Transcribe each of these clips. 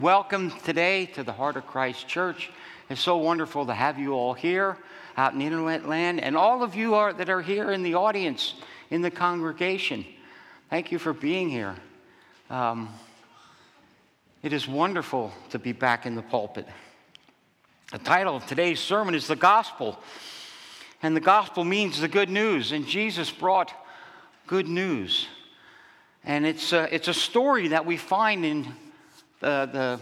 Welcome today to the Heart of Christ Church. It's so wonderful to have you all here out in internet land, and all of you that are here in the audience, in the congregation. Thank you for being here. It is wonderful to be back in the pulpit. The title of today's sermon is The Gospel, and the gospel means the good news, and Jesus brought good news. And it's a story that we find in the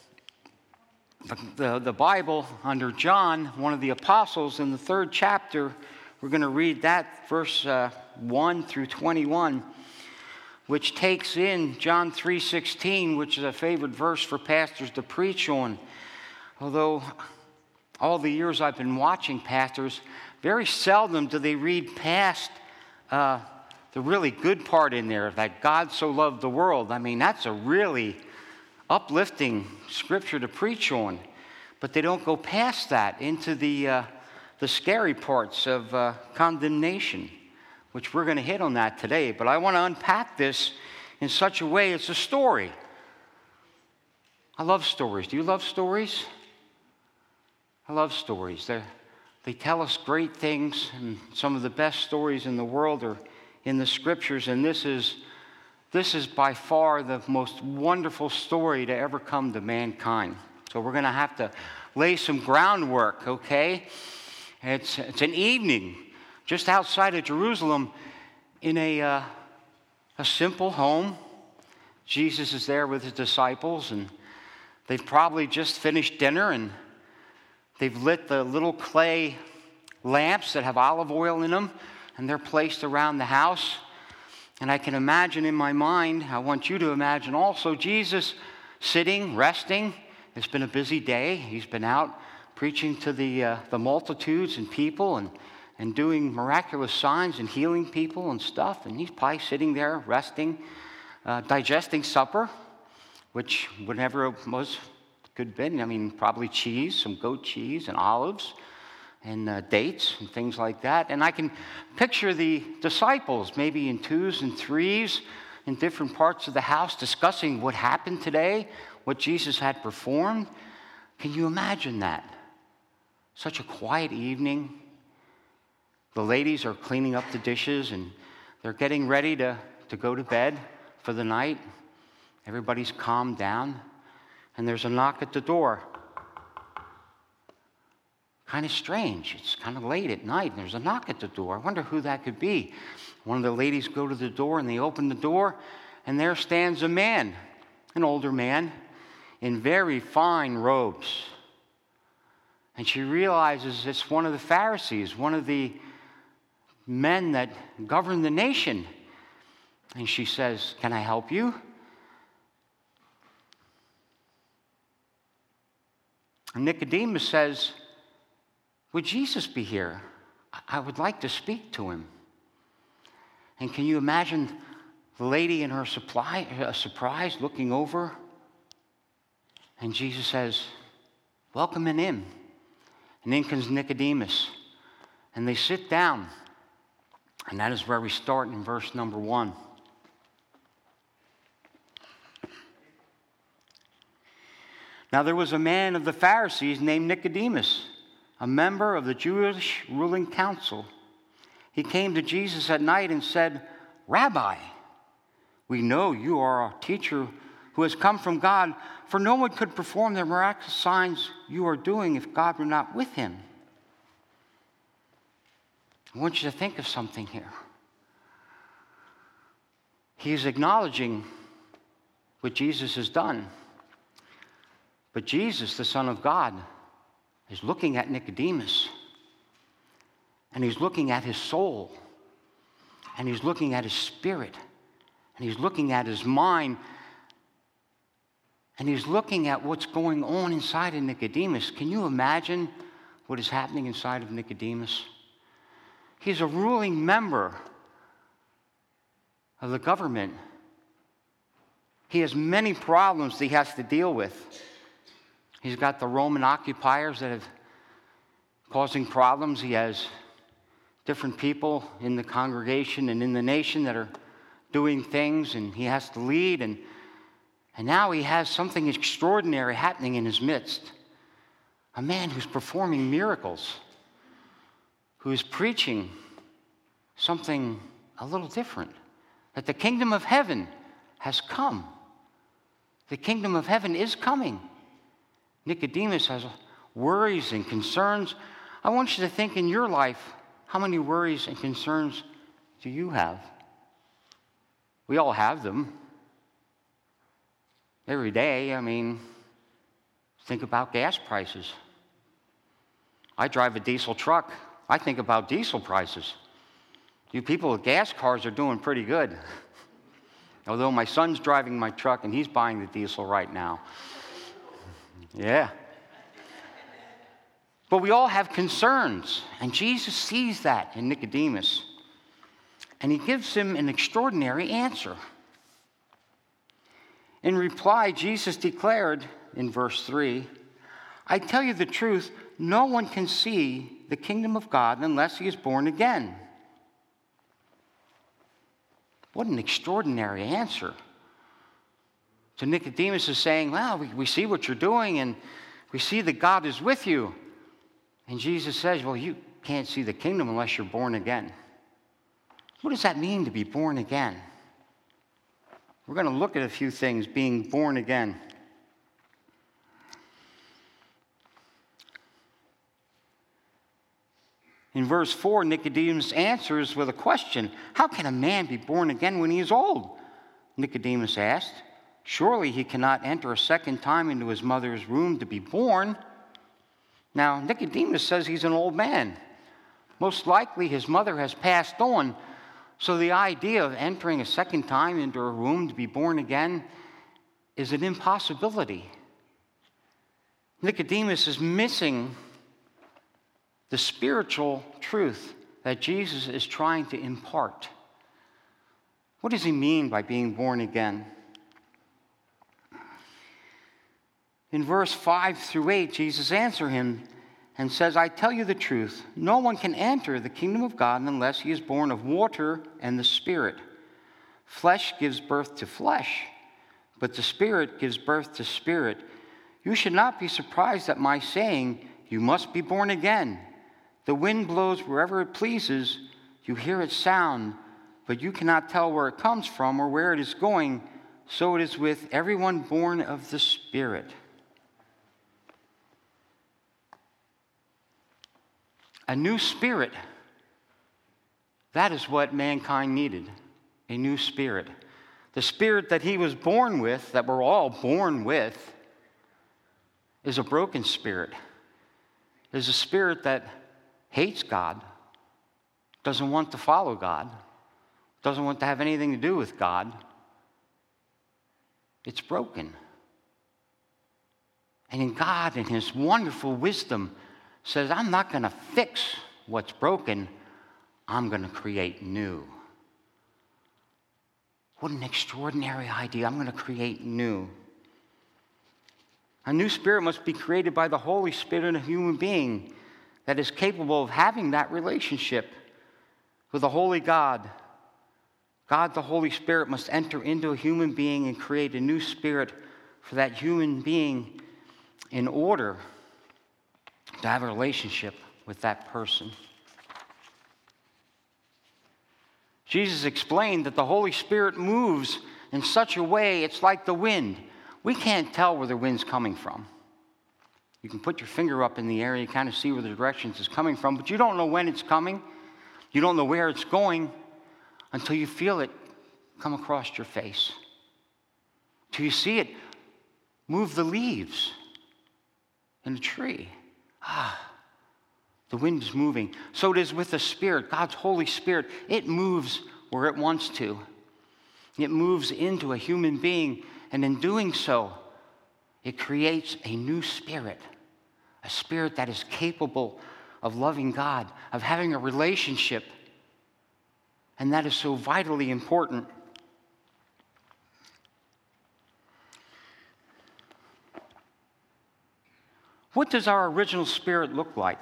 Bible under John, one of the apostles, in the 3rd chapter. We're going to read that verse 1 through 21, which takes in John 3:16, which is a favorite verse for pastors to preach on. Although all the years I've been watching pastors, very seldom do they read past the really good part in there, that God so loved the world. I mean, that's a really uplifting scripture to preach on, but they don't go past that into the scary parts of condemnation, which we're going to hit on that today. But I want to unpack this in such a way. It's a story. I love stories. Do you love stories? I love stories. They tell us great things, and some of the best stories in the world are in the scriptures, and this is by far the most wonderful story to ever come to mankind. So we're going to have to lay some groundwork, okay? It's an evening just outside of Jerusalem in a simple home. Jesus is there with his disciples, and they've probably just finished dinner, and they've lit the little clay lamps that have olive oil in them, and they're placed around the house. And I can imagine in my mind, I want you to imagine also, Jesus sitting, resting. It's been a busy day. He's been out preaching to the multitudes and people and doing miraculous signs and healing people and stuff. And he's probably sitting there resting, digesting supper, which whatever it was could have been. I mean, probably cheese, some goat cheese and olives and dates and things like that. And I can picture the disciples maybe in 2s and 3s in different parts of the house discussing what happened today, what Jesus had performed. Can you imagine that? Such a quiet evening. The ladies are cleaning up the dishes, and they're getting ready to go to bed for the night. Everybody's calmed down, and there's a knock at the door. Kind of strange. It's kind of late at night, and there's a knock at the door. I wonder who that could be. One of the ladies go to the door, and they open the door, and there stands a man, an older man, in very fine robes. And she realizes it's one of the Pharisees, one of the men that govern the nation. And she says, "Can I help you?" And Nicodemus says, "Would Jesus be here? I would like to speak to him." And can you imagine the lady in her surprise looking over? And Jesus says, "Welcome him in." And in comes Nicodemus. And they sit down. And that is where we start in verse number 1. Now there was a man of the Pharisees named Nicodemus, a member of the Jewish ruling council. He came to Jesus at night and said, "Rabbi, we know you are a teacher who has come from God, for no one could perform the miraculous signs you are doing if God were not with him." I want you to think of something here. He is acknowledging what Jesus has done. But Jesus, the Son of God, is looking at Nicodemus, and he's looking at his soul, and he's looking at his spirit, and he's looking at his mind, and he's looking at what's going on inside of Nicodemus. Can you imagine what is happening inside of Nicodemus? He's a ruling member of the government. He has many problems that he has to deal with. He's got the Roman occupiers that have causing problems. He has different people in the congregation and in the nation that are doing things, and he has to lead. And And now he has something extraordinary happening in his midst. A man who's performing miracles, who is preaching something a little different, that the kingdom of heaven has come. The kingdom of heaven is coming. Nicodemus has worries and concerns. I want you to think in your life, how many worries and concerns do you have? We all have them. Every day, think about gas prices. I drive a diesel truck. I think about diesel prices. You people with gas cars are doing pretty good. Although my son's driving my truck and he's buying the diesel right now. Yeah. But we all have concerns, and Jesus sees that in Nicodemus. And he gives him an extraordinary answer. In reply, Jesus declared in verse 3, I tell you the truth, no one can see the kingdom of God unless he is born again. What an extraordinary answer. So Nicodemus is saying, well, we see what you're doing, and we see that God is with you. And Jesus says, well, you can't see the kingdom unless you're born again. What does that mean to be born again? We're going to look at a few things, being born again. In verse 4, Nicodemus answers with a question. How can a man be born again when he is old? Nicodemus asked. Surely he cannot enter a second time into his mother's womb to be born. Now, Nicodemus says he's an old man. Most likely his mother has passed on. So the idea of entering a second time into her womb to be born again is an impossibility. Nicodemus is missing the spiritual truth that Jesus is trying to impart. What does he mean by being born again? In verse 5 through 8, Jesus answers him and says, I tell you the truth, no one can enter the kingdom of God unless he is born of water and the Spirit. Flesh gives birth to flesh, but the Spirit gives birth to spirit. You should not be surprised at my saying, you must be born again. The wind blows wherever it pleases. You hear its sound, but you cannot tell where it comes from or where it is going. So it is with everyone born of the Spirit. A new spirit. That is what mankind needed. A new spirit. The spirit that he was born with, that we're all born with, is a broken spirit. It is a spirit that hates God, doesn't want to follow God, doesn't want to have anything to do with God. It's broken. And in God, in his wonderful wisdom, says, I'm not going to fix what's broken. I'm going to create new. What an extraordinary idea. I'm going to create new. A new spirit must be created by the Holy Spirit in a human being that is capable of having that relationship with the Holy God. God, the Holy Spirit, must enter into a human being and create a new spirit for that human being in order to have a relationship with that person. Jesus explained that the Holy Spirit moves in such a way, it's like the wind. We can't tell where the wind's coming from. You can put your finger up in the air, you kind of see where the directions it's coming from, but you don't know when it's coming. You don't know where it's going until you feel it come across your face. Till you see it move the leaves in a tree. The wind is moving. So it is with the Spirit, God's Holy Spirit. It moves where it wants to. It moves into a human being, and in doing so, it creates a new spirit, a spirit that is capable of loving God, of having a relationship, and that is so vitally important. What does our original spirit look like?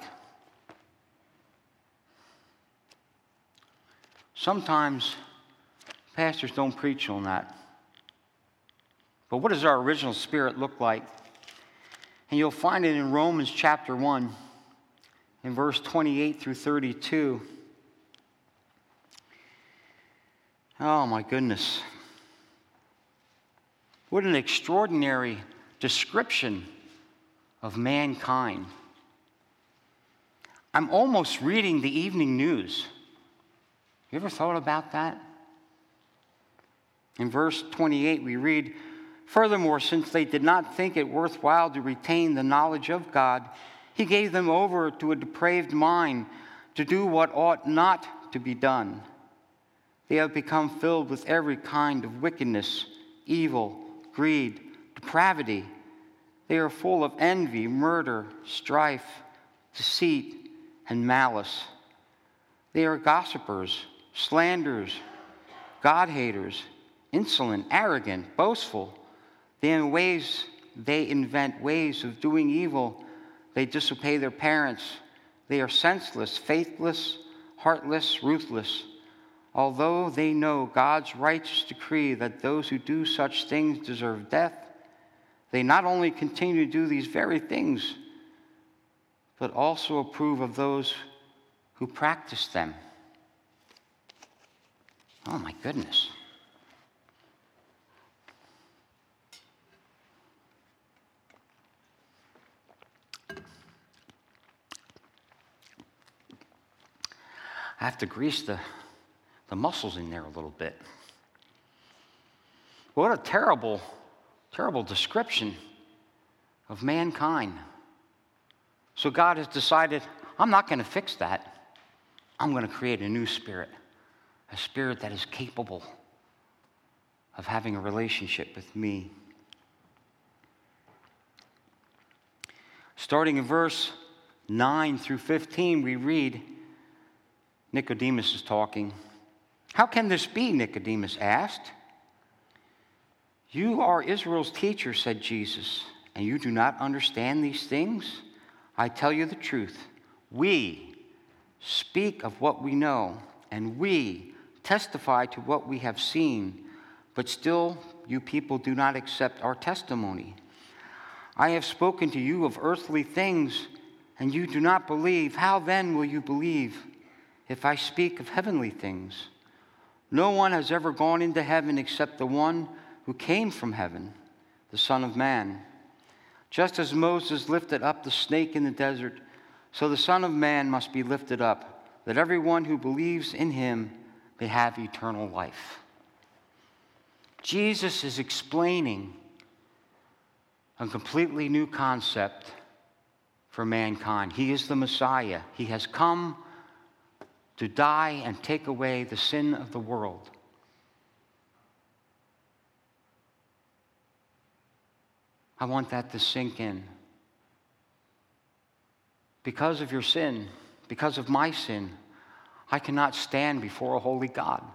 Sometimes pastors don't preach on that. But what does our original spirit look like? And you'll find it in Romans chapter 1, in verse 28 through 32. Oh my goodness. What an extraordinary description of mankind. I'm almost reading the evening news. You ever thought about that? In verse 28 we read, "Furthermore, since they did not think it worthwhile to retain the knowledge of God, he gave them over to a depraved mind to do what ought not to be done. They have become filled with every kind of wickedness, evil, greed, depravity. They are full of envy, murder, strife, deceit, and malice. They are gossipers, slanderers, God-haters, insolent, arrogant, boastful. They invent ways of doing evil. They disobey their parents. They are senseless, faithless, heartless, ruthless. Although they know God's righteous decree that those who do such things deserve death, they not only continue to do these very things, but also approve of those who practice them." Oh my goodness. I have to grease the muscles in there a little bit. What a terrible, terrible description of mankind. So God has decided, I'm not going to fix that. I'm going to create a new spirit, a spirit that is capable of having a relationship with me. Starting in verse 9 through 15, we read, Nicodemus is talking. "How can this be?" Nicodemus asked. "You are Israel's teacher," said Jesus, "and you do not understand these things? I tell you the truth. We speak of what we know, and we testify to what we have seen, but still you people do not accept our testimony. I have spoken to you of earthly things, and you do not believe. How then will you believe if I speak of heavenly things? No one has ever gone into heaven except the one who came from heaven, the Son of Man. Just as Moses lifted up the snake in the desert, so the Son of Man must be lifted up, that everyone who believes in him may have eternal life." Jesus is explaining a completely new concept for mankind. He is the Messiah. He has come to die and take away the sin of the world. I want that to sink in. Because of your sin, because of my sin, I cannot stand before a holy God.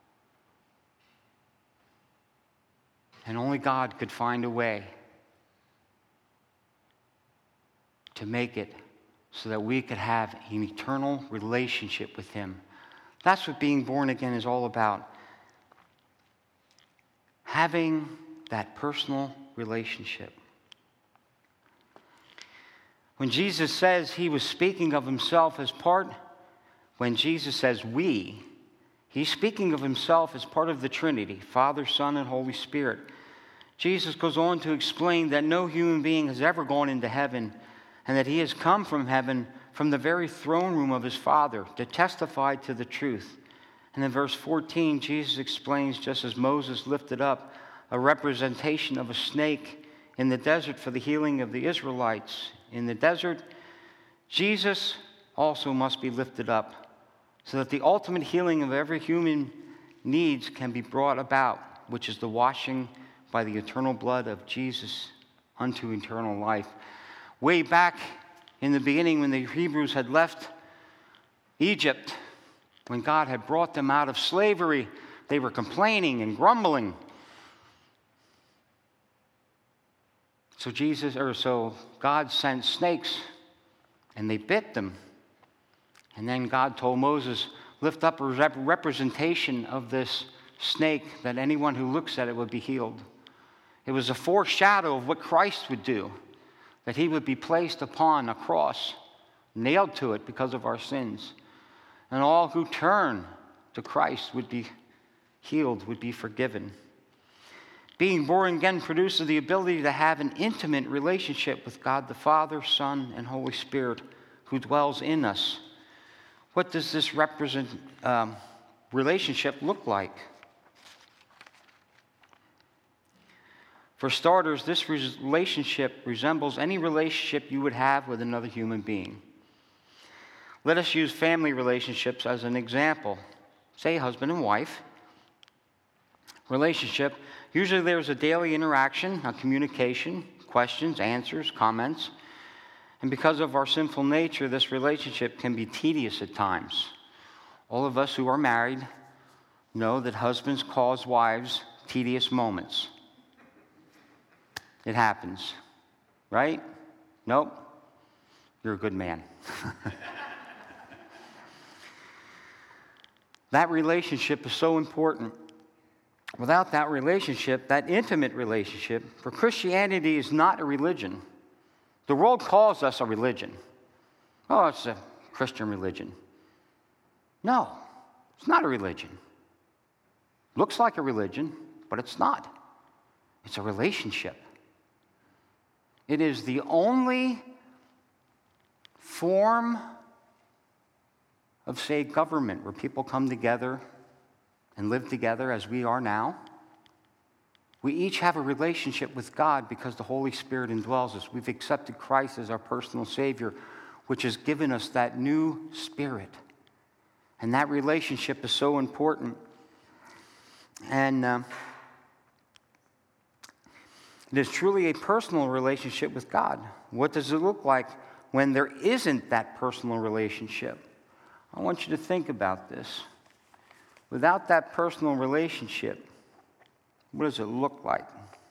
And only God could find a way to make it so that we could have an eternal relationship with him. That's what being born again is all about. Having that personal relationship. When Jesus says he was speaking of himself as part, when Jesus says we, he's speaking of himself as part of the Trinity, Father, Son, and Holy Spirit. Jesus goes on to explain that no human being has ever gone into heaven, and that he has come from heaven, from the very throne room of his Father, to testify to the truth. And in verse 14, Jesus explains, just as Moses lifted up a representation of a snake in the desert for the healing of the Israelites in the desert, Jesus also must be lifted up so that the ultimate healing of every human needs can be brought about, which is the washing by the eternal blood of Jesus unto eternal life. Way back in the beginning, when the Hebrews had left Egypt, when God had brought them out of slavery, they were complaining and grumbling. So God sent snakes, and they bit them. And then God told Moses, lift up a representation of this snake, that anyone who looks at it would be healed. It was a foreshadow of what Christ would do, that he would be placed upon a cross, nailed to it because of our sins. And all who turn to Christ would be healed, would be forgiven. Being born again produces the ability to have an intimate relationship with God the Father, Son, and Holy Spirit who dwells in us. What does this relationship look like? For starters, this relationship resembles any relationship you would have with another human being. Let us use family relationships as an example. Say husband and wife relationship. Usually there's a daily interaction, a communication, questions, answers, comments. And because of our sinful nature, this relationship can be tedious at times. All of us who are married know that husbands cause wives tedious moments. It happens, right? Nope. You're a good man. That relationship is so important. Without that relationship, that intimate relationship, for Christianity is not a religion. The world calls us a religion. Oh, it's a Christian religion. No, it's not a religion. Looks like a religion, but it's not. It's a relationship. It is the only form of, say, government where people come together and live together as we are now. We each have a relationship with God because the Holy Spirit indwells us. We've accepted Christ as our personal Savior, which has given us that new spirit. And that relationship is so important. And it is truly a personal relationship with God. What does it look like when there isn't that personal relationship? I want you to think about this. Without that personal relationship, what does it look like?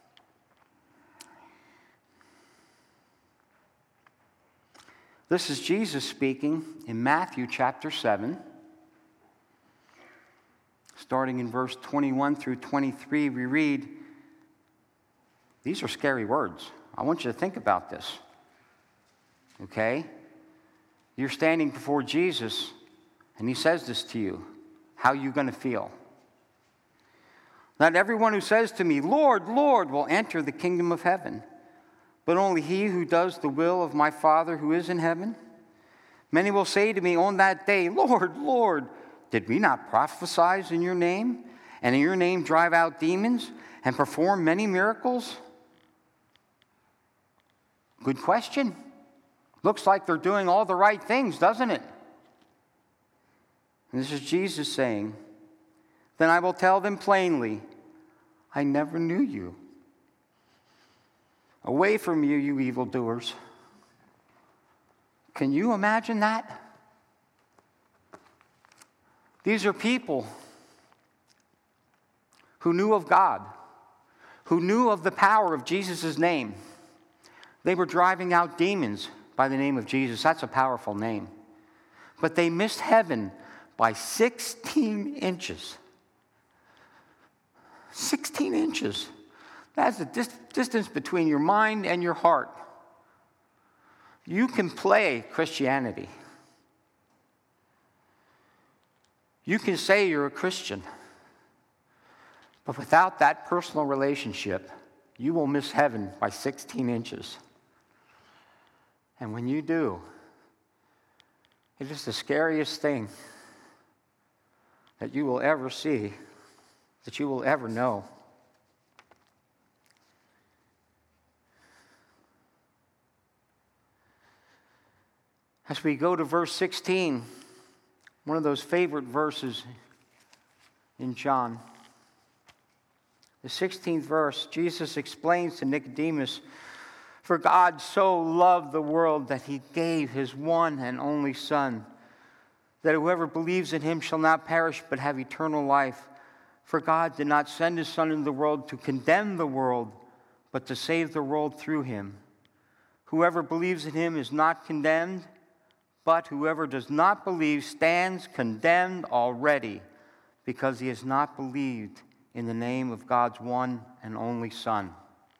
This is Jesus speaking in Matthew chapter 7. Starting in verse 21 through 23, we read, these are scary words. I want you to think about this. Okay? You're standing before Jesus, and he says this to you. How are you going to feel? Not everyone who says to me, Lord, Lord, will enter the kingdom of heaven, but only he who does the will of my Father who is in heaven. Many will say to me on that day, Lord, Lord, did we not prophesy in your name, and in your name drive out demons, and perform many miracles? Good question. Looks like they're doing all the right things, doesn't it? And this is Jesus saying, then I will tell them plainly, I never knew you. Away from you, you evildoers. Can you imagine that? These are people who knew of God, who knew of the power of Jesus' name. They were driving out demons by the name of Jesus. That's a powerful name. But they missed heaven by 16 inches. 16 inches. That's the distance between your mind and your heart. You can play Christianity. You can say you're a Christian. But without that personal relationship, you will miss heaven by 16 inches. And when you do, it is the scariest thing that you will ever see, that you will ever know. As we go to verse 16, one of those favorite verses in John, the 16th verse, Jesus explains to Nicodemus, for God so loved the world that he gave his one and only Son, that whoever believes in him shall not perish but have eternal life. For God did not send his Son into the world to condemn the world, but to save the world through him. Whoever believes in him is not condemned, but whoever does not believe stands condemned already, because he has not believed in the name of God's one and only Son.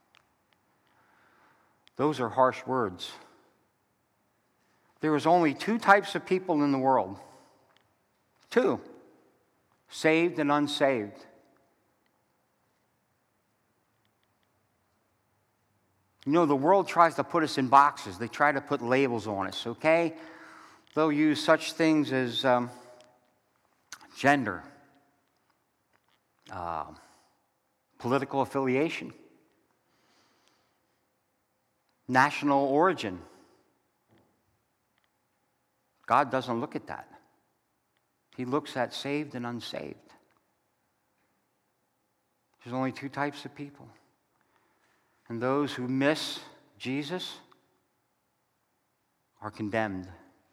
Those are harsh words. There is only two types of people in the world. Two. Saved and unsaved. You know, the world tries to put us in boxes. They try to put labels on us, okay? They'll use such things as gender, political affiliation, national origin. God doesn't look at that. He looks at saved and unsaved. There's only two types of people. And those who miss Jesus are condemned.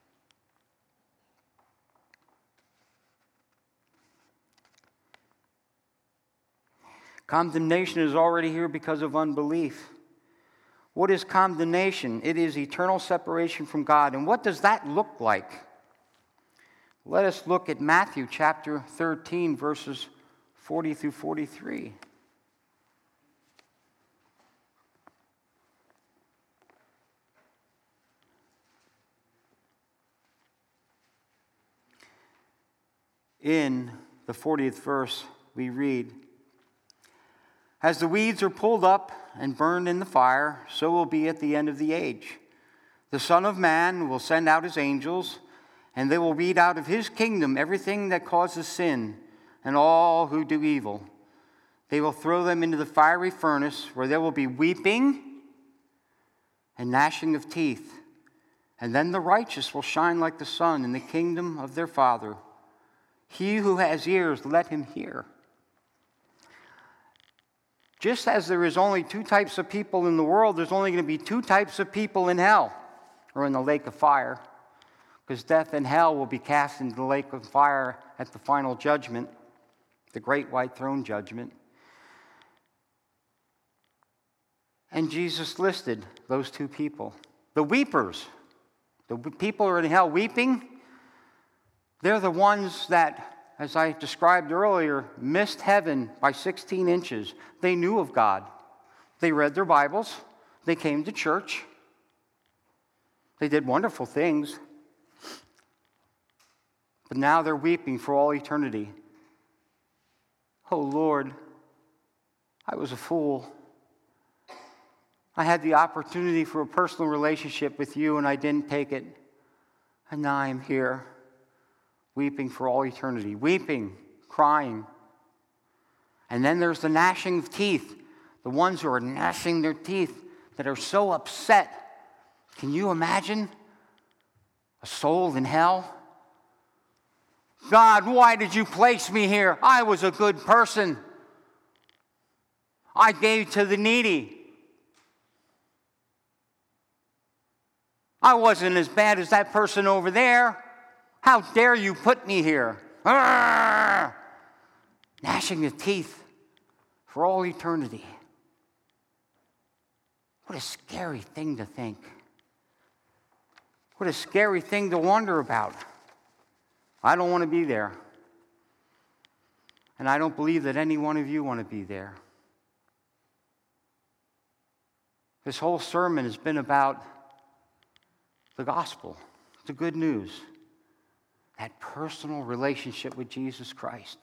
Condemnation is already here because of unbelief. What is condemnation? It is eternal separation from God. And what does that look like? Let us look at Matthew chapter 13, verses 40 through 43. In the 40th verse, we read, "As the weeds are pulled up and burned in the fire, so will be at the end of the age. The Son of Man will send out his angels, and they will weed out of his kingdom everything that causes sin and all who do evil. They will throw them into the fiery furnace, where there will be weeping and gnashing of teeth. And then the righteous will shine like the sun in the kingdom of their Father. He who has ears, let him hear." Just as there is only two types of people in the world, there's only going to be two types of people in hell, or in the lake of fire, because death and hell will be cast into the lake of fire at the final judgment, the great white throne judgment. And Jesus listed those two people. The weepers, the people who are in hell weeping, they're the ones that, as I described earlier, missed heaven by 16 inches. They knew of God. They read their Bibles. They came to church. They did wonderful things. But now they're weeping for all eternity. "Oh Lord, I was a fool. I had the opportunity for a personal relationship with you and I didn't take it. And now I'm here, weeping for all eternity." Weeping, crying. And then there's the gnashing of teeth. The ones who are gnashing their teeth, that are so upset. Can you imagine a soul in hell? "God, why did you place me here? I was a good person. I gave to the needy. I wasn't as bad as that person over there. How dare you put me here?" Arrgh! Gnashing the teeth for all eternity. What a scary thing to think. What a scary thing to wonder about. I don't want to be there. And I don't believe that any one of you want to be there. This whole sermon has been about the gospel, the good news, that personal relationship with Jesus Christ.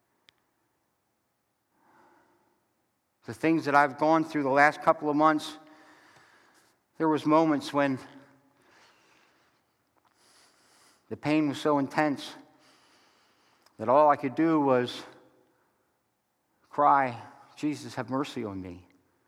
The things that I've gone through the last couple of months, there was moments when the pain was so intense that all I could do was cry, "Jesus, have mercy on me."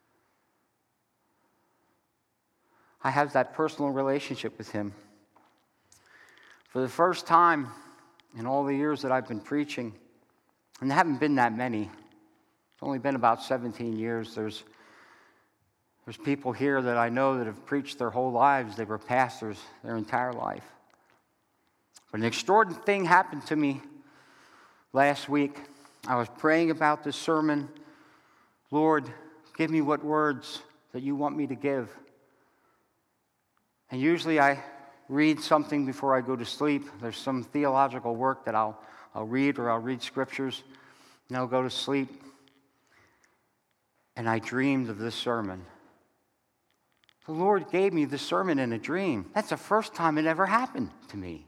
I have that personal relationship with him. For the first time in all the years that I've been preaching, and there haven't been that many, it's only been about 17 years, there's people here that I know that have preached their whole lives. They were pastors their entire life. But an extraordinary thing happened to me last week. I was praying about this sermon. "Lord, give me what words that you want me to give." And usually I read something before I go to sleep. There's some theological work that I'll read, or I'll read scriptures, and I'll go to sleep. And I dreamed of this sermon. The Lord gave me this sermon in a dream. That's the first time it ever happened to me.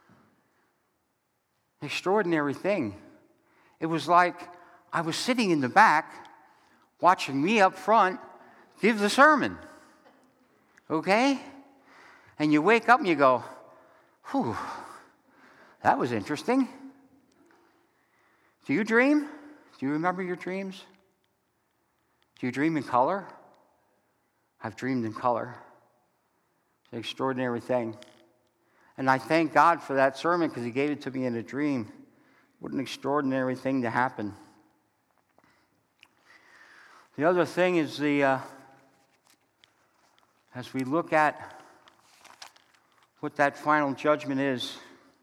Extraordinary thing. It was like I was sitting in the back, watching me up front give the sermon. Okay? And you wake up and you go, whew, that was interesting. Do you dream? Do you remember your dreams? Do you dream in color? I've dreamed in color. It's an extraordinary thing. And I thank God for that sermon because He gave it to me in a dream. What an extraordinary thing to happen. The other thing is as we look at what that final judgment is,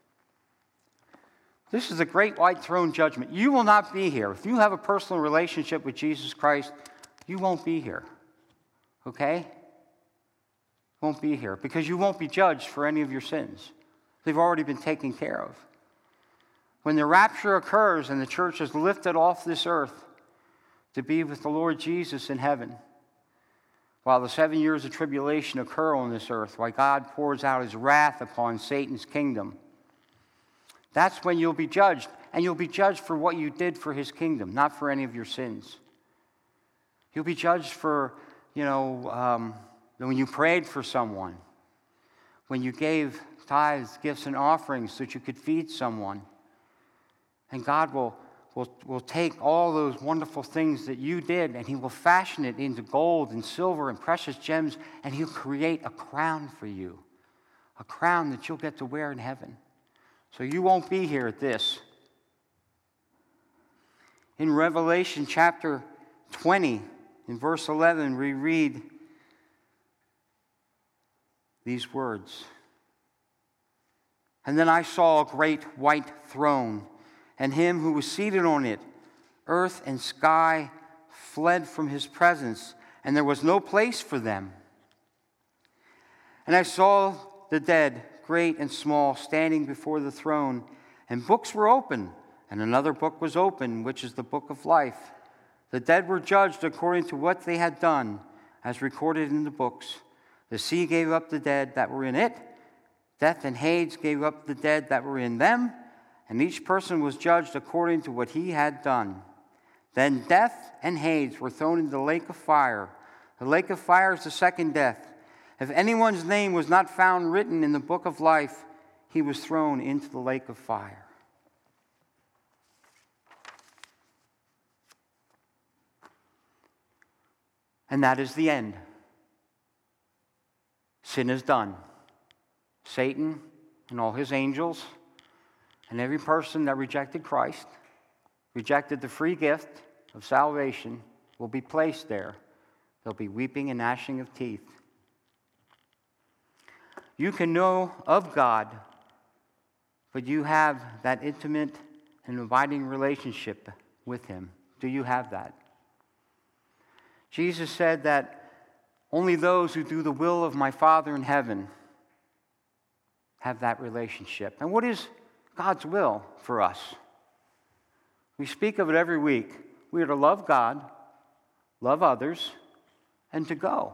this is a great white throne judgment. You will not be here. If you have a personal relationship with Jesus Christ, you won't be here. Okay? Won't be here because you won't be judged for any of your sins. They've already been taken care of. When the rapture occurs and the church is lifted off this earth to be with the Lord Jesus in heaven, while the 7 years of tribulation occur on this earth, while God pours out His wrath upon Satan's kingdom, that's when you'll be judged. And you'll be judged for what you did for His kingdom, not for any of your sins. You'll be judged for, when you prayed for someone, when you gave tithes, gifts, and offerings so that you could feed someone. And God will take all those wonderful things that you did and He will fashion it into gold and silver and precious gems, and He'll create a crown for you, a crown that you'll get to wear in heaven. So you won't be here at this. In Revelation chapter 20, in verse 11, we read these words. And then I saw a great white throne, and Him who was seated on it. Earth and sky fled from His presence, and there was no place for them. And I saw the dead, great and small, standing before the throne, and books were open, and another book was open, which is the book of life. The dead were judged according to what they had done, as recorded in the books. The sea gave up the dead that were in it. Death and Hades gave up the dead that were in them, and each person was judged according to what he had done. Then death and Hades were thrown into the lake of fire. The lake of fire is the second death. If anyone's name was not found written in the book of life, he was thrown into the lake of fire. And that is the end. Sin is done. Satan and all his angels and every person that rejected Christ, rejected the free gift of salvation, will be placed there. There'll be weeping and gnashing of teeth. You can know of God, but you have that intimate and abiding relationship with Him. Do you have that? Jesus said that only those who do the will of my Father in heaven have that relationship. And what is God's will for us? We speak of it every week. We are to love God, love others, and to go.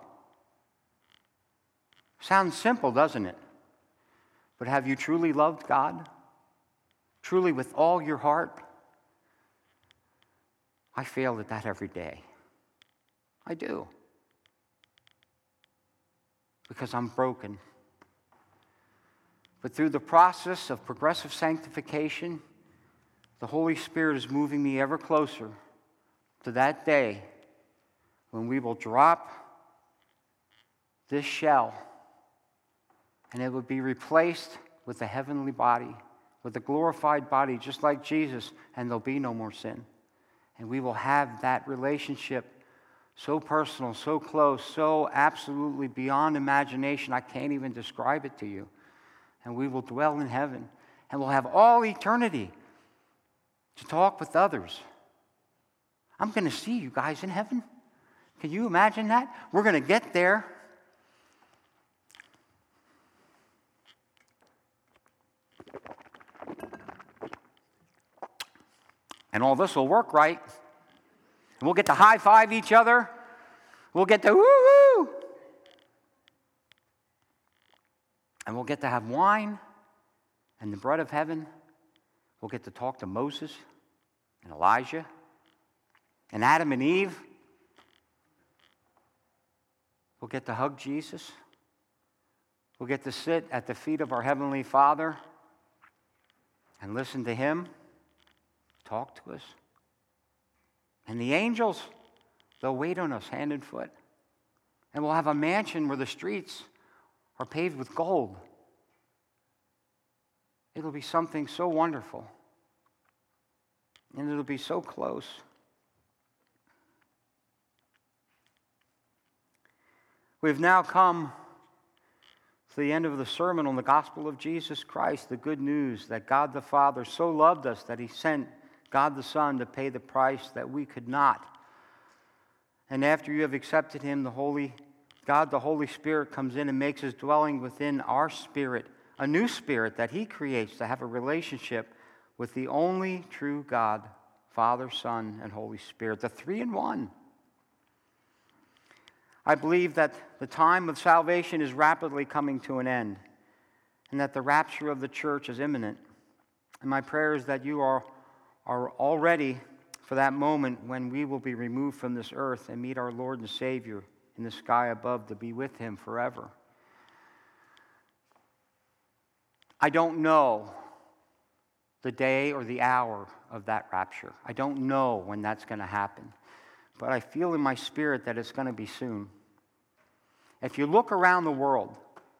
Sounds simple, doesn't it? But have you truly loved God? Truly with all your heart? I fail at that every day. I do. Because I'm broken. But through the process of progressive sanctification, the Holy Spirit is moving me ever closer to that day when we will drop this shell and it will be replaced with a heavenly body, with a glorified body just like Jesus, and there'll be no more sin. And we will have that relationship so personal, so close, so absolutely beyond imagination, I can't even describe it to you. And we will dwell in heaven, and we'll have all eternity to talk with others. I'm going to see you guys in heaven. Can you imagine that? We're going to get there. And all this will work right. And we'll get to high-five each other. We'll get to woo-hoo. And we'll get to have wine and the bread of heaven. We'll get to talk to Moses and Elijah and Adam and Eve. We'll get to hug Jesus. We'll get to sit at the feet of our Heavenly Father and listen to Him talk to us. And the angels, they'll wait on us hand and foot. And we'll have a mansion where the streets are paved with gold. It'll be something so wonderful. And it'll be so close. We've now come to the end of the sermon on the gospel of Jesus Christ, the good news that God the Father so loved us that He sent God the Son to pay the price that we could not. And after you have accepted Him, God the Holy Spirit comes in and makes His dwelling within our spirit, a new spirit that He creates to have a relationship with the only true God, Father, Son, and Holy Spirit, the three in one. I believe that the time of salvation is rapidly coming to an end and that the rapture of the church is imminent. And my prayer is that you are all ready for that moment when we will be removed from this earth and meet our Lord and Savior in the sky above to be with Him forever. I don't know the day or the hour of that rapture. I don't know when that's going to happen. But I feel in my spirit that it's going to be soon. If you look around the world,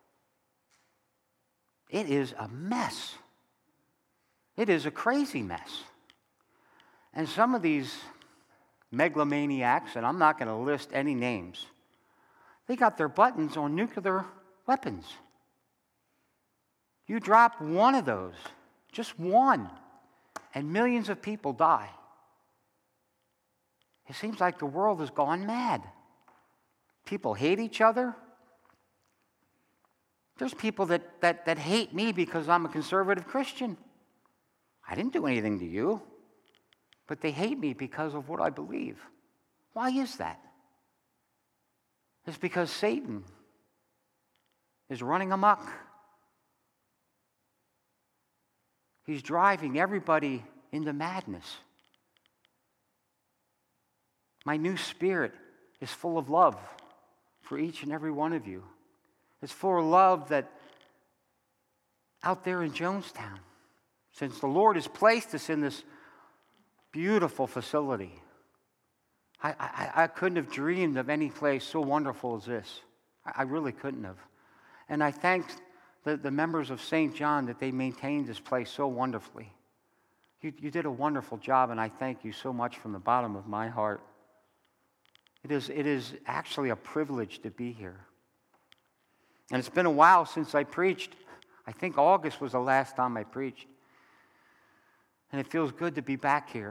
it is a mess. It is a crazy mess. And some of these megalomaniacs, and I'm not going to list any names, they got their buttons on nuclear weapons. You drop one of those, just one, and millions of people die. It seems like the world has gone mad. People hate each other. There's people that hate me because I'm a conservative Christian. I didn't do anything to you, but they hate me because of what I believe. Why is that? It's because Satan is running amok. He's driving everybody into madness. My new spirit is full of love for each and every one of you. It's full of love that out there in Jonestown, since the Lord has placed us in this beautiful facility, I couldn't have dreamed of any place so wonderful as this. I really couldn't have. And I thank the members of St. John that they maintained this place so wonderfully. You did a wonderful job, and I thank you so much from the bottom of my heart. It is actually a privilege to be here. And it's been a while since I preached. I think August was the last time I preached. And it feels good to be back here.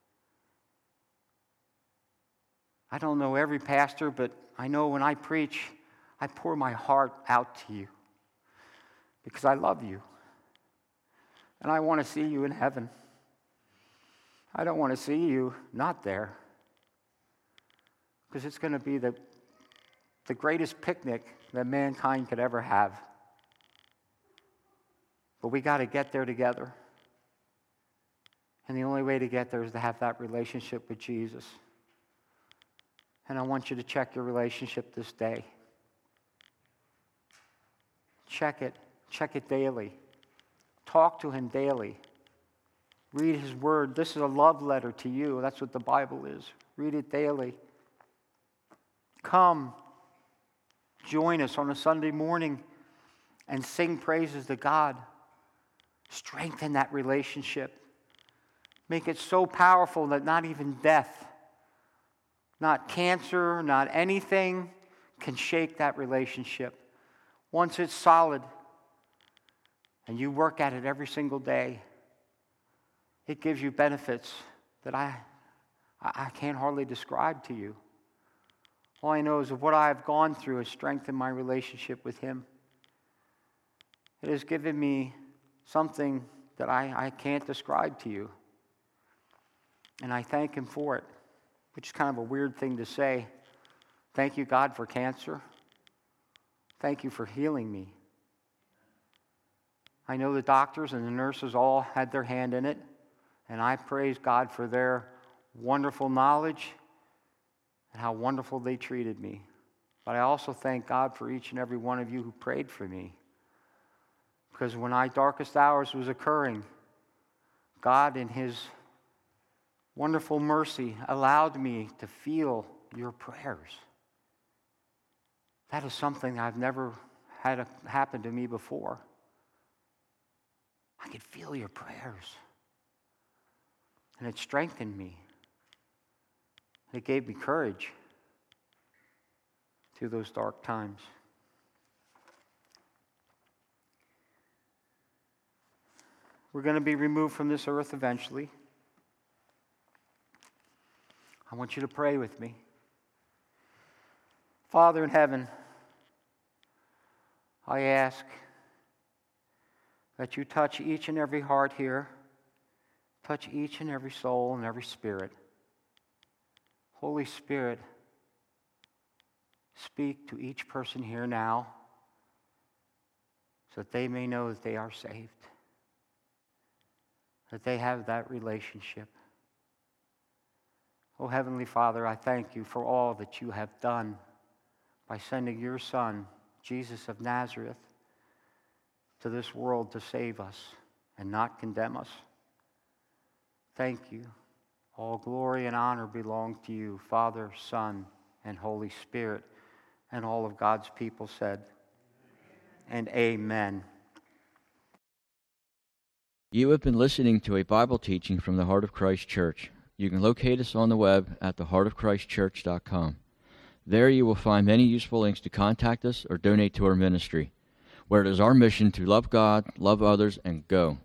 I don't know every pastor, but I know when I preach, I pour my heart out to you because I love you. And I want to see you in heaven. I don't want to see you not there, because it's going to be the greatest picnic that mankind could ever have. But we got to get there together. And the only way to get there is to have that relationship with Jesus. And I want you to check your relationship this day. Check it. Check it daily. Talk to Him daily. Read His Word. This is a love letter to you. That's what the Bible is. Read it daily. Come, join us on a Sunday morning and sing praises to God. Strengthen that relationship. Make it so powerful that not even death, not cancer, not anything can shake that relationship. Once it's solid and you work at it every single day, it gives you benefits that I can't hardly describe to you. All I know is that what I have gone through has strengthened my relationship with Him. It has given me something that I can't describe to you. And I thank Him for it, which is kind of a weird thing to say. Thank you, God, for cancer. Thank you for healing me. I know the doctors and the nurses all had their hand in it, and I praise God for their wonderful knowledge and how wonderful they treated me. But I also thank God for each and every one of you who prayed for me. Because when my darkest hours was occurring, God in His wonderful mercy allowed me to feel your prayers. That is something I've never had happen to me before. I could feel your prayers. And it strengthened me. It gave me courage through those dark times. We're going to be removed from this earth eventually. I want you to pray with me. Father in heaven, I ask that you touch each and every heart here, touch each and every soul and every spirit. Holy Spirit, speak to each person here now so that they may know that they are saved, that they have that relationship. Oh, Heavenly Father, I thank you for all that you have done by sending your Son, Jesus of Nazareth, to this world to save us and not condemn us. Thank you. All glory and honor belong to you, Father, Son, and Holy Spirit. And all of God's people said, and amen. You have been listening to a Bible teaching from the Heart of Christ Church. You can locate us on the web at theheartofchristchurch.com. There you will find many useful links to contact us or donate to our ministry, where it is our mission to love God, love others, and go.